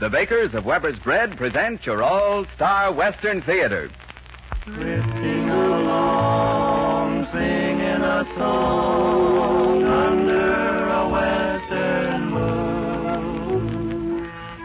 The bakers of Weber's Bread present your all-star Western Theater. Drifting along, singing a song under a western moon.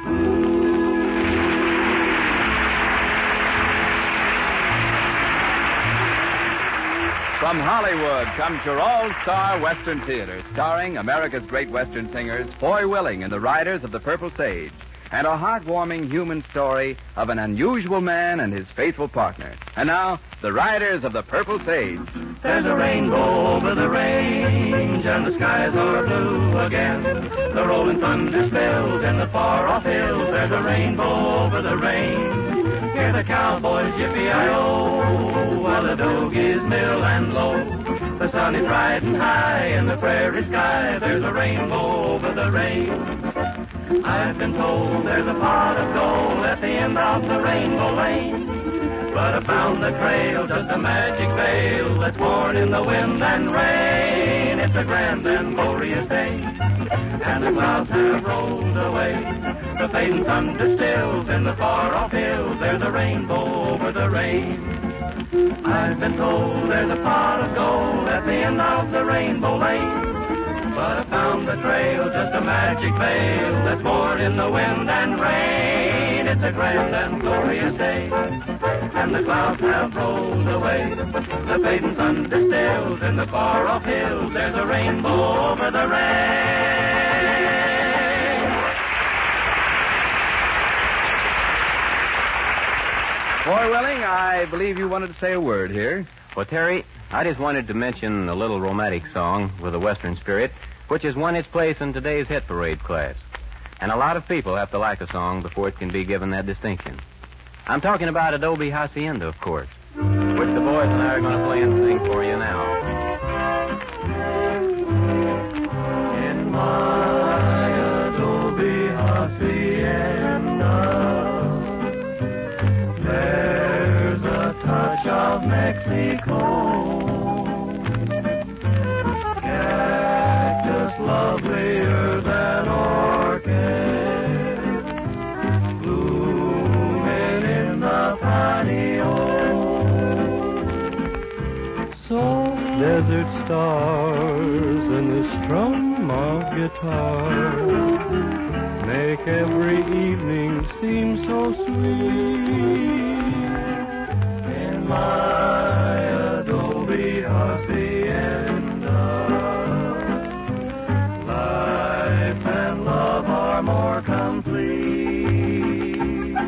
From Hollywood comes your all-star Western Theater, starring America's great Western singers, Foy Willing and the Riders of the Purple Sage, and a heartwarming human story of an unusual man and his faithful partner. And now, the Riders of the Purple Sage. There's a rainbow over the range, and the skies are blue again. The rolling thunder spills in the far-off hills. There's a rainbow over the range. Hear the cowboys yippee-yi-oh, while the dogies mill and low. The sun is riding high in the prairie sky. There's a rainbow over the range. I've been told there's a pot of gold at the end of the rainbow lane. But I found the trail, just a magic veil that's worn in the wind and rain. It's a grand and glorious day, and the clouds have rolled away. The fading thunder stills in the far-off hills. There's a rainbow over the range. I've been told there's a pot of gold at the end of the rainbow lane. But I found the trail, just a magic veil that's worn in the wind and rain. It's a grand and glorious day, and the clouds have rolled away. The fading thunder stills in the far-off hills. There's a rainbow over the range. Foy Willing, I believe you wanted to say a word here. Well, Terry, I just wanted to mention a little romantic song with a Western spirit, which has won its place in today's hit parade class. And a lot of people have to like a song before it can be given that distinction. I'm talking about Adobe Hacienda, of course, which the boys and I are going to play and sing for you now. In my Adobe Hacienda, there's a touch of Mexico. Lovelier than orchid, blooming in the patio. Soft desert stars and the strum of guitars make every evening seem so sweet. In my Adobe Hacienda, more complete.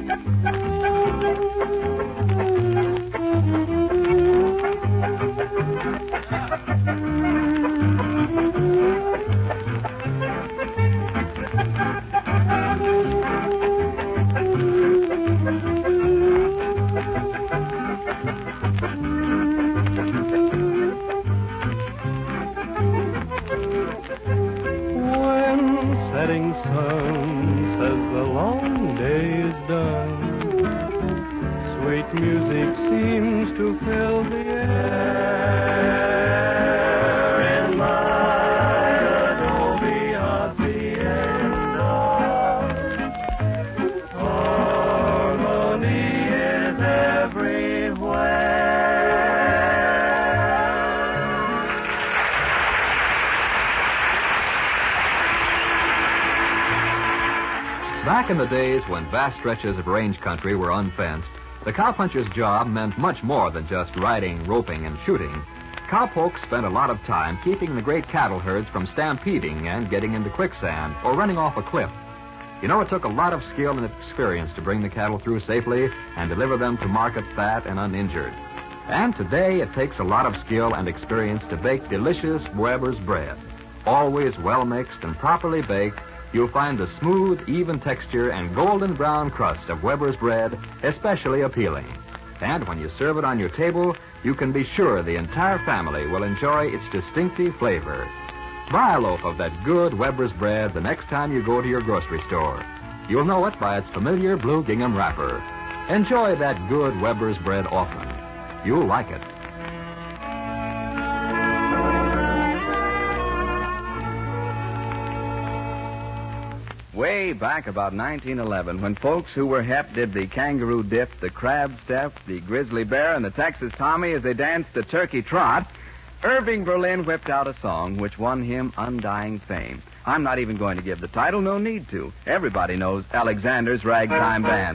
Setting sun says the long day is done. Sweet music seems to fill the air. In my Adobe Hacienda, harmony is everywhere. Back in the days when vast stretches of range country were unfenced, the cowpuncher's job meant much more than just riding, roping, and shooting. Cowpokes spent a lot of time keeping the great cattle herds from stampeding and getting into quicksand or running off a cliff. You know, it took a lot of skill and experience to bring the cattle through safely and deliver them to market fat and uninjured. And today it takes a lot of skill and experience to bake delicious Weber's bread. Always well mixed and properly baked, you'll find the smooth, even texture and golden brown crust of Weber's bread especially appealing. And when you serve it on your table, you can be sure the entire family will enjoy its distinctive flavor. Buy a loaf of that good Weber's bread the next time you go to your grocery store. You'll know it by its familiar blue gingham wrapper. Enjoy that good Weber's bread often. You'll like it. Way way back about 1911 when folks who were hep did the kangaroo dip, the crab step, the grizzly bear, and the Texas Tommy as they danced the turkey trot, Irving Berlin whipped out a song which won him undying fame. I'm not even going to give the title, no need to. Everybody knows Alexander's Ragtime Band.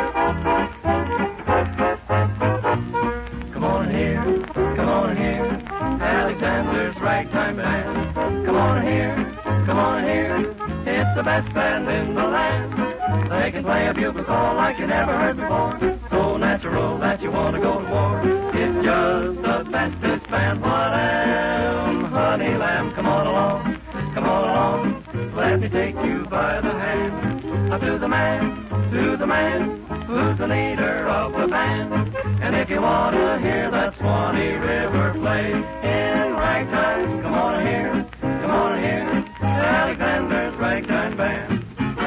Come on here, Alexander's Ragtime Band. Come on here, it's the best band in the land. They can play a bugle call like you never heard before. So natural that you want to go to war. It's just the bestest band. What am, honey lamb? Come on along. Let me take you by the hand. Up to the man, who's the leader of the band. And if you want to hear that Swanee River play in ragtime, come on here, Alexander's Ragtime Band.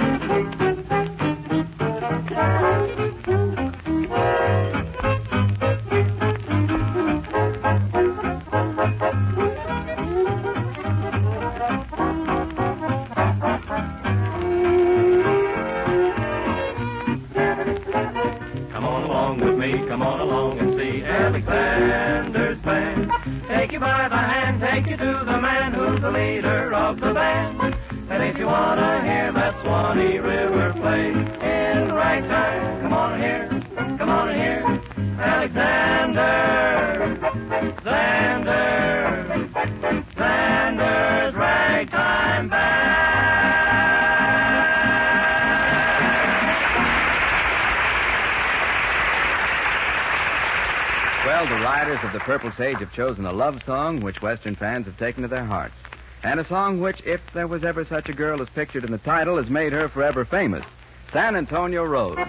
Come on along and see Alexander's band. Take you by the hand, take you to the man who's the leader of the band. And if you want to hear that Swanee River play in ragtime, come on here, Xander's Ragtime Band. Well, the riders of the Purple Sage have chosen a love song which Western fans have taken to their hearts. And a song which, if there was ever such a girl as pictured in the title, has made her forever famous. San Antonio Rose.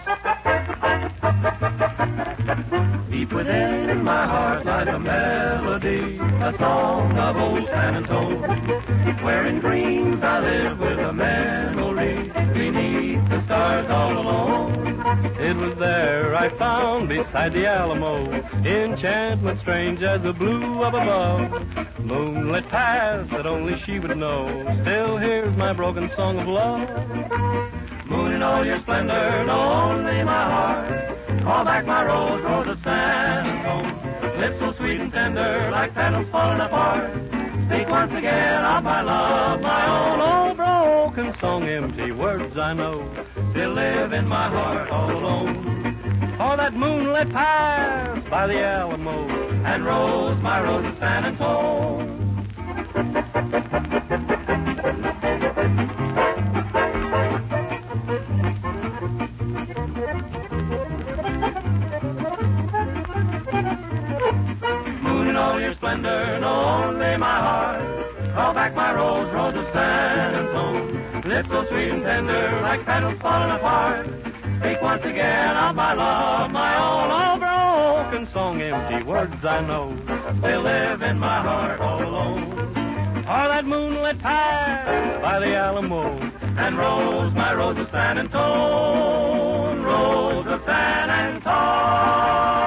Deep within my heart lies a melody, a song of old San Antonio, where in dreams I live with a memory, beneath the stars all alone. It was there I found beside the Alamo, enchantment strange as the blue of above. Moonlit paths that only she would know, still hears my broken song of love. Moon in all your splendor, know only my heart. Call back my rose, rose of San Antonio. Lips so sweet and tender, like petals falling apart. Speak once again of my love, my own old broken song. Empty words I know, still live in my heart all alone. For that moonlit path by the Alamo, and rose, my rose of San Antonio. All your splendor, know only my heart. Call back my rose, rose of San Antonio. Lips so sweet and tender, like petals falling apart. Speak once again of my love, my own all broken song. Empty words I know, still live in my heart all alone. For that moonlit path by the Alamo, and rose, my rose of San Antonio. Rose of San Antonio.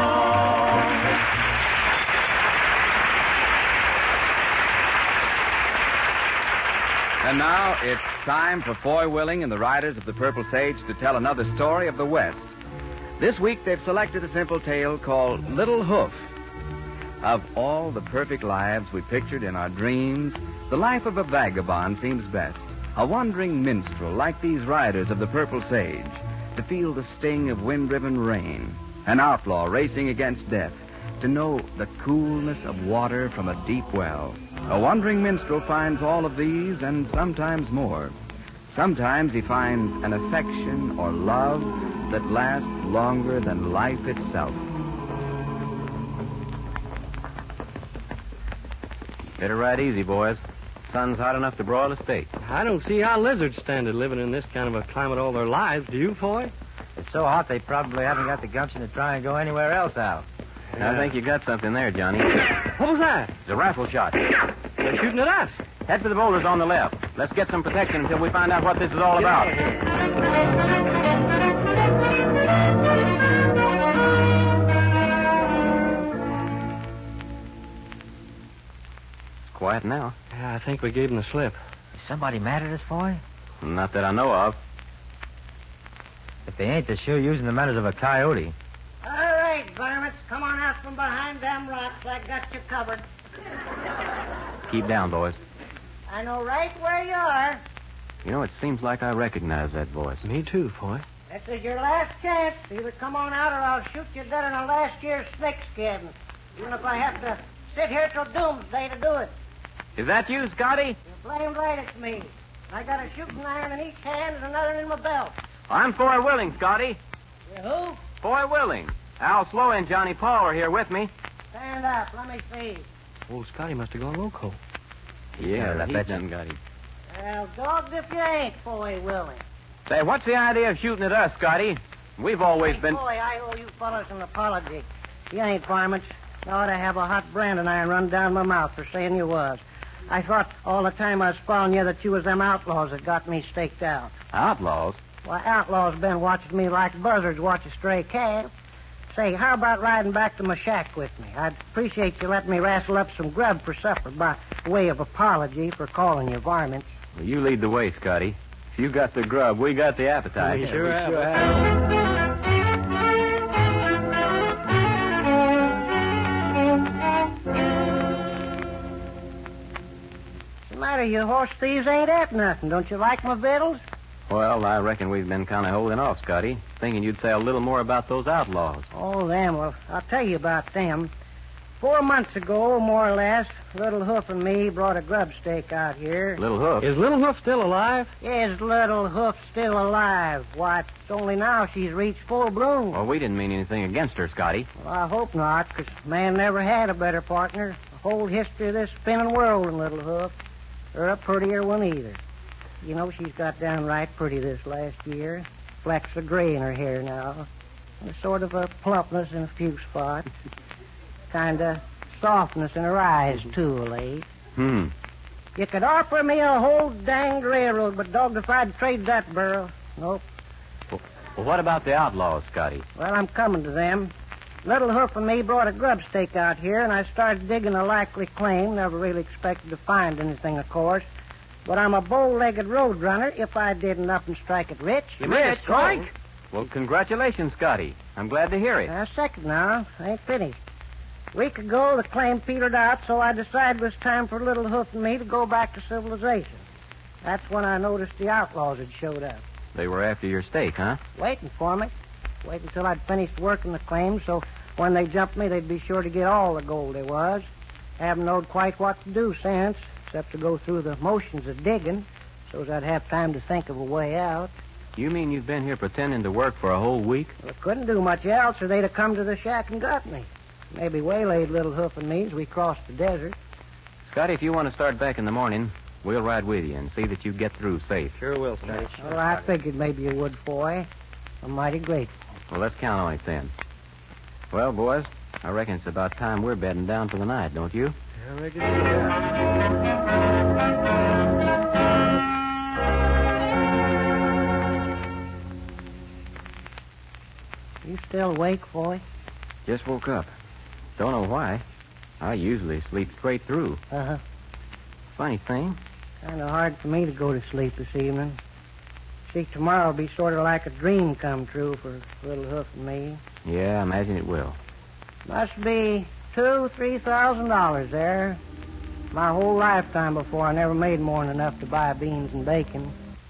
And now it's time for Foy Willing and the riders of the Purple Sage to tell another story of the West. This week they've selected a simple tale called Little Hoof. Of all the perfect lives we pictured in our dreams, the life of a vagabond seems best. A wandering minstrel like these riders of the Purple Sage, to feel the sting of wind-driven rain, an outlaw racing against death, to know the coolness of water from a deep well. A wandering minstrel finds all of these and sometimes more. Sometimes he finds an affection or love that lasts longer than life itself. Better ride easy, boys. Sun's hot enough to broil a steak. I don't see how lizards stand it living in this kind of a climate all their lives. Do you, Foy? It's so hot they probably haven't got the gumption to try and go anywhere else out. I think you got something there, Johnny. What was that? It's a rifle shot. They're shooting at us. Head for the boulders on the left. Let's get some protection until we find out what this is all about. It's quiet now. Yeah, I think we gave them the slip. Is somebody mad at us, Foy? Not that I know of. If they ain't, they're sure using the manners of a coyote. All right, varmints, come on out from behind them rocks. I got you covered. Keep down, boys. I know right where you are. You know, it seems like I recognize that voice. Me too, Foy. This is your last chance. Either come on out or I'll shoot you dead in a last year's snake skin. Even if I have to sit here till doomsday to do it. Is that you, Scotty? You're blamed right it's me. I got a shooting iron in each hand and another in my belt. I'm Foy Willing, Scotty. You who? Foy Willing. Al Slow and Johnny Paul are here with me. Stand up. Let me see. Old Scotty must have gone loco. Yeah, I he bet you. done got him. Well, dogged if you ain't, Foy Willing. Say, what's the idea of shooting at us, Scotty? We've always Hey, been... Foy, I owe you fellas an apology. You ain't varmints. You ought to have a hot branding iron run down my mouth for saying you was. I thought all the time I was following you that you was them outlaws that got me staked out. Outlaws? Why, outlaws been watching me like buzzards watch a stray calf. Say, how about riding back to my shack with me? I'd appreciate you letting me wrestle up some grub for supper by way of apology for calling you varmints. Well, you lead the way, Scotty. If you got the grub, we got the appetite. We sure have. What's the matter, you horse thieves ain't at nothing. Don't you like my victuals? Well, I reckon we've been kind of holding off, Scotty, thinking you'd say a little more about those outlaws. Oh, them. Well, I'll tell you about them. 4 months ago, more or less, Little Hoof and me brought a grub stake out here. Little Hoof. Is Little Hoof still alive? Is Little Hoof still alive? Why, it's only now she's reached full bloom. Well, we didn't mean anything against her, Scotty. Well, I hope not, 'cause man never had a better partner. The whole history of this spinning world than Little Hoof. Or a prettier one either. You know, she's got downright pretty this last year. Flecks of gray in her hair now. And a sort of a plumpness in a few spots. Kind of softness in her eyes, too, late. You could offer me a whole danged railroad, but dogged if I'd trade that burro. Nope. Well, what about the outlaws, Scotty? Well, I'm coming to them. Little Hoof and me brought a grub stake out here, and I started digging a likely claim. Never really expected to find anything, of course. But I'm a bow-legged road runner if I didn't up and strike it rich. You made it, Strike? Well, congratulations, Scotty. I'm glad to hear it. A second now. I ain't finished. A week ago, the claim petered out, so I decided it was time for Little Hoof and me to go back to civilization. That's when I noticed the outlaws had showed up. They were after your stake, huh? Waiting for me. Waiting until I'd finished working the claim, so when they jumped me, they'd be sure to get all the gold there was. Haven't known quite what to do since, except to go through the motions of digging, so's I'd have time to think of a way out. You mean you've been here pretending to work for a whole week? Well, I couldn't do much else, or they'd have come to the shack and got me. Maybe waylaid Little Hoof and me as we crossed the desert. Scotty, if you want to start back in the morning, we'll ride with you and see that you get through safe. Sure will, Scotty. Well, I figured maybe you would, boy. I'm mighty grateful. Well, let's count on it then. Well, boys, I reckon it's about time we're bedding down for the night, don't you? I reckon so. You still awake, boy? Just woke up. Don't know why. I usually sleep straight through. Uh-huh. Funny thing. Kind of hard for me to go to sleep this evening. See, tomorrow will be sort of like a dream come true for Little Hoof and me. Yeah, I imagine it will. Must be $2,000-3,000 there. My whole lifetime before I never made more than enough to buy beans and bacon.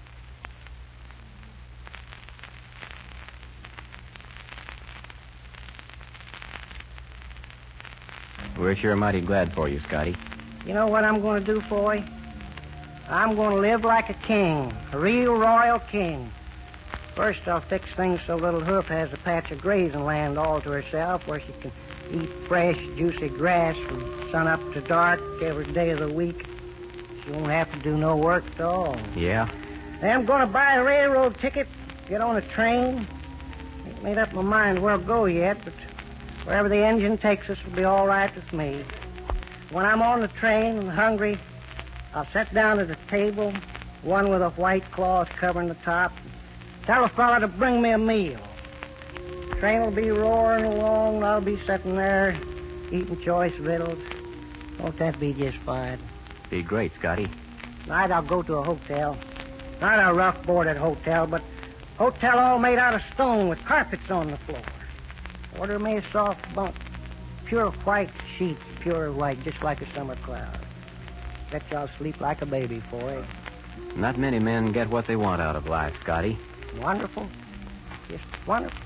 We're sure mighty glad for you, Scotty. You know what I'm going to do for you? I'm going to live like a king, a real royal king. First, I'll fix things so Little Hoof has a patch of grazing land all to herself where she can eat fresh, juicy grass from sun up to dark every day of the week. She won't have to do no work at all. Yeah? Then I'm going to buy a railroad ticket, get on a train. Ain't made up my mind where I'll go yet, but wherever the engine takes us will be all right with me. When I'm on the train and hungry, I'll sit down at a table, one with a white cloth covering the top, and tell a fella to bring me a meal. The train will be roaring along, and I'll be sitting there eating choice victuals. Won't that be just fine? Be great, Scotty. Tonight I'll go to a hotel. Not a rough boarded hotel, but Hotel all made out of stone with carpets on the floor. Order me a soft bunk. Pure white sheets, pure white, just like a summer cloud. Bet you I'll sleep like a baby, boy. Not many men get what they want out of life, Scotty. Wonderful. Just wonderful.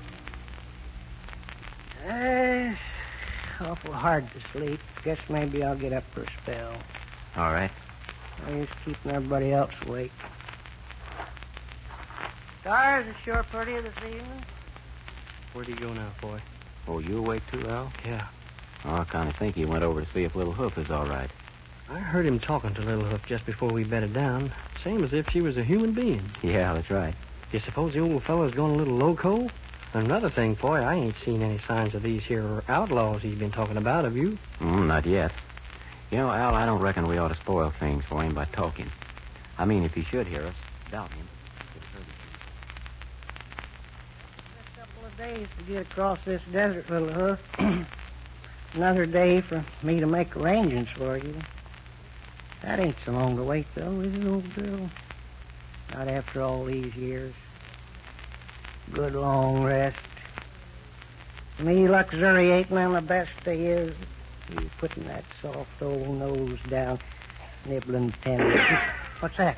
Awful hard to sleep. Guess maybe I'll get up for a spell. All right. I'm just keeping everybody else awake. Stars are sure pretty this evening. Where'd he go now, boy? Oh, you awake too, Al? Yeah. Oh, I kind of think he went over to see if Little Hoof is all right. I heard him talking to Little Hoof just before we bedded down. Same as if she was a human being. Yeah, that's right. You suppose the old fellow's gone a little loco? Another thing, boy, I ain't seen any signs of these here outlaws he's been talking about, have you? Not yet. You know, Al, I don't reckon we ought to spoil things for him by talking. I mean, if he should hear us, doubt him. A couple of days to get across this desert, Little Hoof. Another day for me to make arrangements for you. That ain't so long to wait, though, is it, old girl? Not after all these years. Good long rest. Me luxuriating on the best they is. You putting that soft old nose down, nibbling tender. What's that?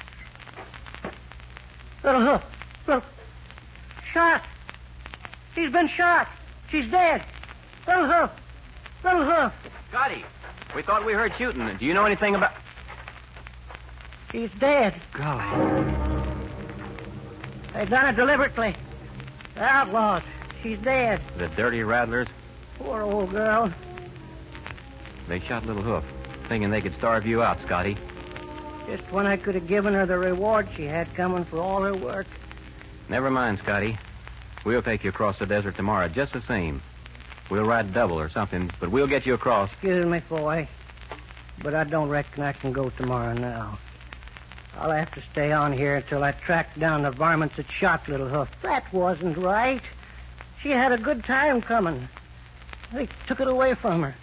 Little Hoof. Look. Shot. She's been shot. She's dead. Little Hoof. Little Hoof. Scotty, we thought we heard shooting. Do you know anything about... She's dead. Golly. They done it deliberately. The outlaws. She's dead. The dirty rattlers? Poor old girl. They shot Little Hoof, thinking they could starve you out, Scotty. Just when I could have given her the reward she had coming for all her work. Never mind, Scotty. We'll take you across the desert tomorrow, just the same. We'll ride double or something, but we'll get you across. Excuse me, boy, but I don't reckon I can go tomorrow now. I'll have to stay on here until I track down the varmints that shot Little Hoof. That wasn't right. She had a good time coming. They took it away from her.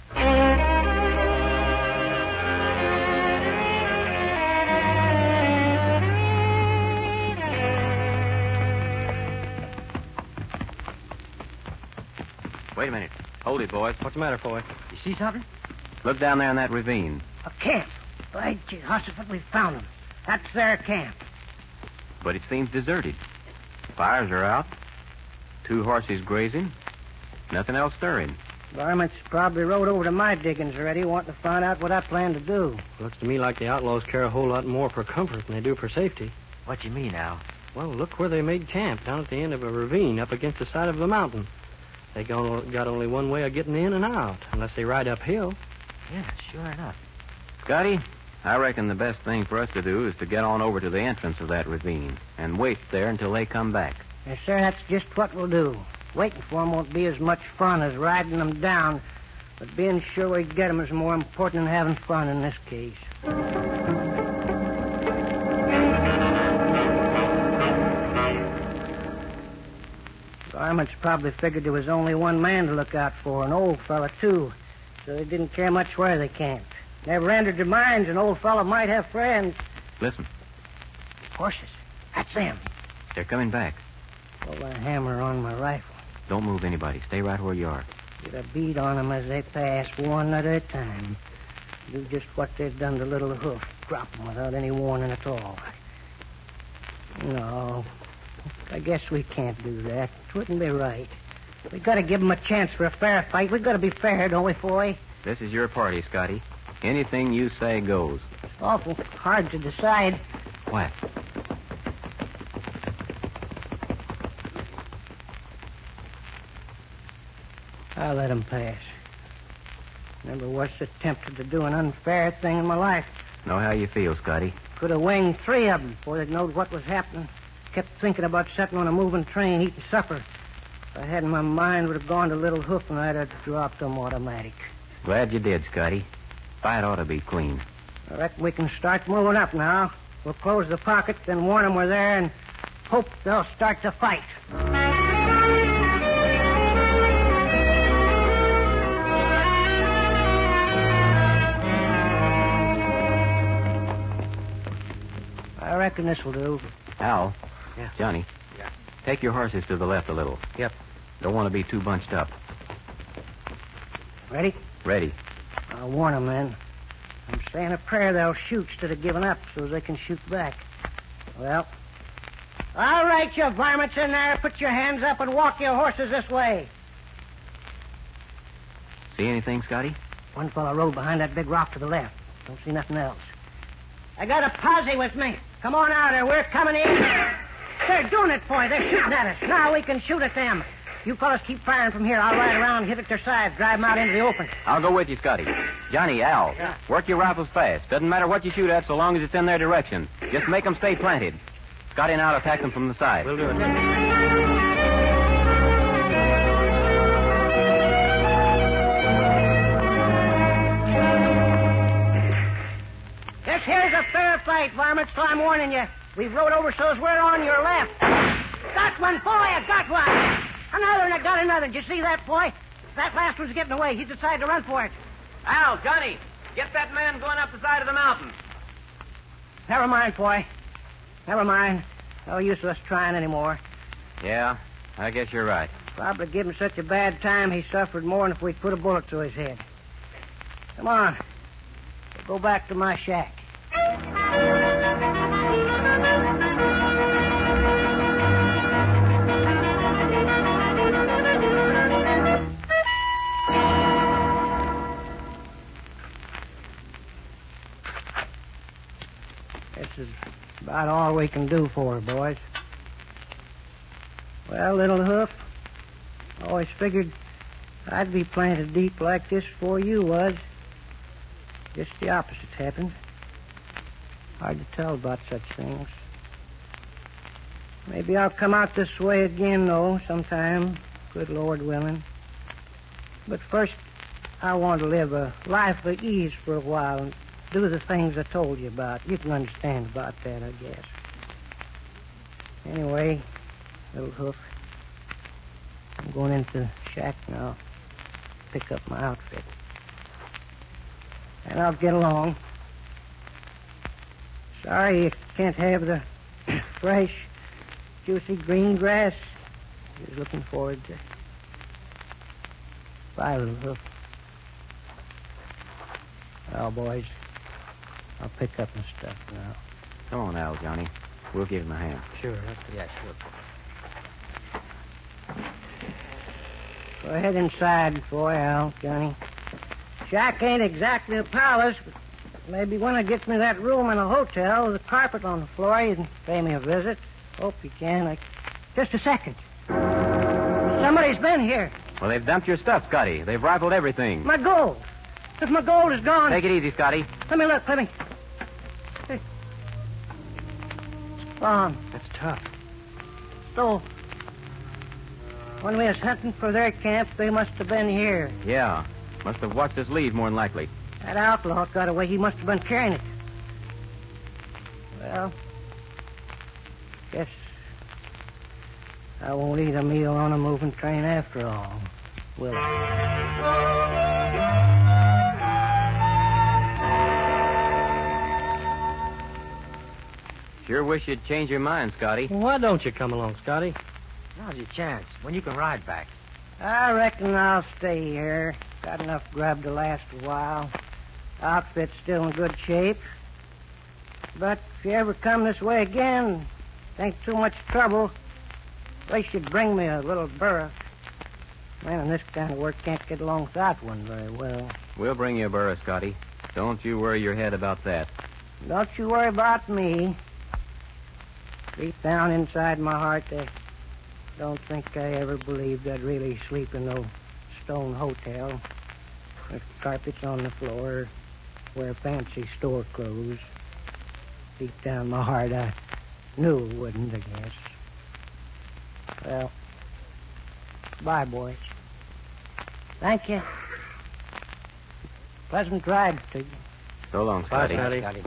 Wait a minute. Hold it, boys. What's the matter, boy? You see something? Look down there in that ravine. A camp. By Jehoshaphat, we found them. That's their camp. But it seems deserted. Fires are out. 2 horses grazing. Nothing else stirring. Varmints probably rode over to my diggings already, wanting to find out what I plan to do. Looks to me like the outlaws care a whole lot more for comfort than they do for safety. What you mean, Al? Well, look where they made camp, down at the end of a ravine up against the side of the mountain. They got only one way of getting in and out, unless they ride uphill. Yeah, sure enough. Scotty, I reckon the best thing for us to do is to get on over to the entrance of that ravine and wait there until they come back. Yes, sir, that's just what we'll do. Waiting for them won't be as much fun as riding them down, but being sure we get them is more important than having fun in this case. Varmints probably figured there was only one man to look out for, an old fella, too, so they didn't care much where they camped. Never entered their minds an old fella might have friends. Listen, Horses. That's them. they're coming back. Pull the hammer on my rifle. Don't move anybody. Stay right where you are. Get a bead on them as they pass, one at a time. Do just what they've done to Little Hoof. Drop them without any warning at all. No, I guess we can't do that. It wouldn't be right. We got to give them a chance for a fair fight. We got to be fair, don't we, boy? This is your party, Scotty. Anything you say goes. It's awful hard to decide. What? I'll let them pass. Never was so tempted to do an unfair thing in my life. Know how you feel, Scotty. Could have winged 3 of them before they'd knowed what was happening. Kept thinking about sitting on a moving train, eating supper. If I had my mind, would have gone to Little Hoof and I'd have dropped them automatic. Glad you did, Scotty. Fight ought to be clean. I reckon we can start moving up now. We'll close the pocket, then warn them we're there, and hope they'll start to fight. I reckon this will do. Al. Yeah. Johnny, Take your horses to the left a little. Yep. Don't want to be too bunched up. Ready? Ready. I'll warn them, then. I'm saying a prayer they'll shoot instead of giving up so they can shoot back. Well, all right, you varmints in there. Put your hands up and walk your horses this way. See anything, Scotty? One fellow rode behind that big rock to the left. Don't see nothing else. I got a posse with me. Come on out here. We're coming in. They're doing it for you. They're shooting at us. Now we can shoot at them. You fellas keep firing from here. I'll ride around and hit at their sides, drive them out into the open. I'll go with you, Scotty. Johnny, Al, Yeah. work your rifles fast. Doesn't matter what you shoot at so long as it's in their direction. Just make them stay planted. Scotty and I'll attack them from the side. We'll do it. This here's a fair fight, varmints, so I'm warning you. We've rode over so's we're on your left. Got one, boy, I got one. Another, and I got another. Did you see that, boy? That last one's getting away. He decided to run for it. Al, Johnny, get that man going up the side of the mountain. Never mind, boy. Never mind. No use of us trying anymore. Yeah, I guess you're right. Probably give him such a bad time he suffered more than if we'd put a bullet through his head. Come on. We'll go back to my shack. This is about all we can do for her, boys. Well, Little Hoof, I always figured I'd be planted deep like this before you was. Just the opposite happened. Hard to tell about such things. Maybe I'll come out this way again, though, sometime, good Lord willing. But first, I want to live a life of ease for a while and do the things I told you about. You can understand about that, I guess. Anyway, Little Hoof, I'm going into the shack now. Pick up my outfit. And I'll get along. Sorry you can't have the fresh, juicy green grass I was looking forward to. Bye, Little Hoof. Well, boys, I'll pick up my stuff now. Come on, Al, Johnny. We'll give him a hand. Sure. Yeah, sure. Go ahead inside, boy, Al, Johnny. Shack ain't exactly a palace, but maybe when it gets me that room in a hotel with a carpet on the floor, you can pay me a visit. Hope you can. Just a second. Somebody's been here. Well, they've dumped your stuff, Scotty. They've rifled everything. My gold. If my gold is gone... Take it easy, Scotty. Let me look, let me... It's gone. That's tough. So, when we was hunting for their camp, they must have been here. Yeah. Must have watched us leave, more than likely. That outlaw got away. He must have been carrying it. Well, guess I won't eat a meal on a moving train after all, will I? Sure wish you'd change your mind, Scotty. Well, why don't you come along, Scotty? Now's your chance. When you can ride back. I reckon I'll stay here. Got enough grub to last a while. Outfit's still in good shape. But if you ever come this way again, think too much trouble, at least you'd bring me a little burro. Man in this kind of work can't get along without one very well. We'll bring you a burro, Scotty. Don't you worry your head about that. Don't you worry about me. Deep down inside my heart, I don't think I ever believed I'd really sleep in no stone hotel with carpets on the floor, wear fancy store clothes. Deep down my heart, I knew it wouldn't, I guess. Well, bye, boys. Thank you. Pleasant ride to you. So long, Bye, Scotty. Scotty.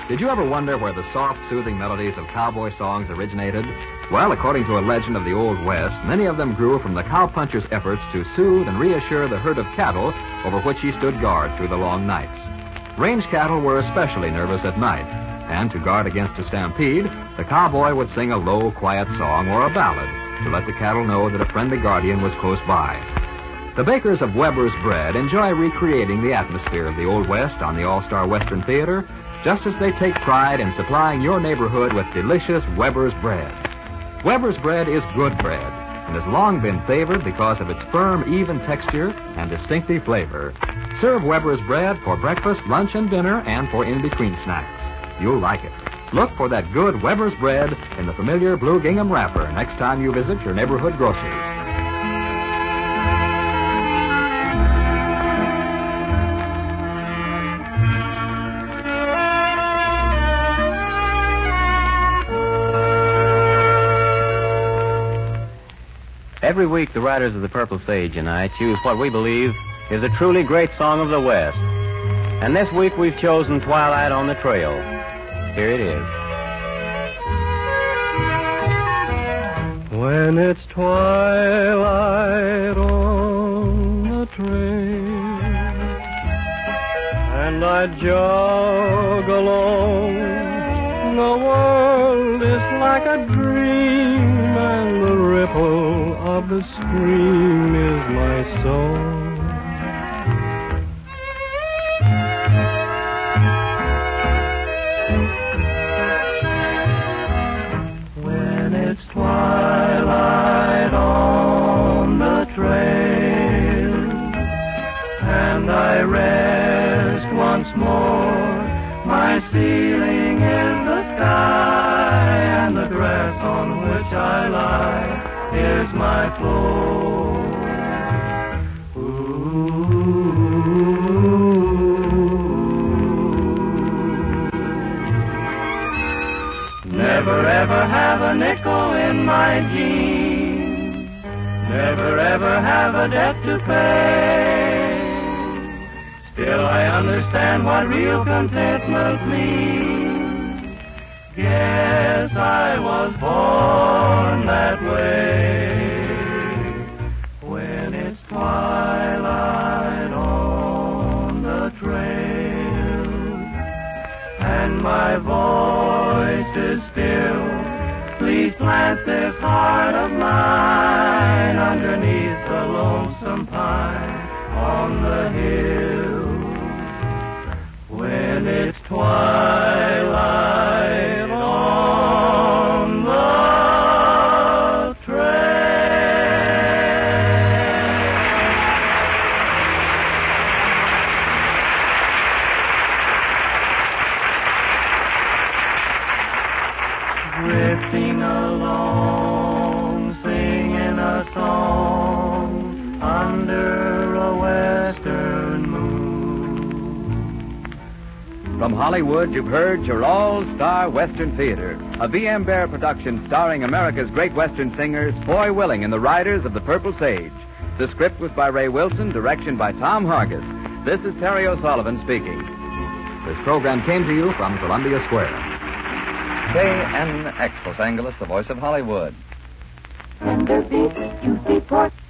Did you ever wonder where the soft, soothing melodies of cowboy songs originated? Well, according to a legend of the Old West, many of them grew from the cowpuncher's efforts to soothe and reassure the herd of cattle over which he stood guard through the long nights. Range cattle were especially nervous at night, and to guard against a stampede, the cowboy would sing a low, quiet song or a ballad to let the cattle know that a friendly guardian was close by. The bakers of Weber's Bread enjoy recreating the atmosphere of the Old West on the All-Star Western Theater, just as they take pride in supplying your neighborhood with delicious Weber's Bread. Weber's Bread is good bread and has long been favored because of its firm, even texture and distinctive flavor. Serve Weber's Bread for breakfast, lunch, and dinner, and for in-between snacks. You'll like it. Look for that good Weber's Bread in the familiar blue gingham wrapper next time you visit your neighborhood grocery. Every week, the writers of the Purple Sage and I choose what we believe is a truly great song of the West. And this week, we've chosen Twilight on the Trail. Here it is. When it's twilight on the trail and I jog along, the world is like a dream and the ripple of the stream is my song. When it's twilight on the trail and I rest once more, my ceiling is the sky and the grass on which I lie is my floor. Never ever have a nickel in my jeans. Never ever have a debt to pay. Still I understand what real contentment means. Guess I was born that way. When it's twilight on the trail and my voice is still, please plant this heart of mine underneath the lonesome pine on the hill. When it's twilight on the trail. Drifting along, singing a song under a western moon. From Hollywood, you've heard your All-Star Western Theater, a V.M. Bear production starring America's great Western singers, Foy Willing and the Riders of the Purple Sage. The script was by Ray Wilson, direction by Tom Hargis. This is Terry O'Sullivan speaking. This program came to you from Columbia Square. KNX Los Angeles, the voice of Hollywood. Tender beef, juicy pork,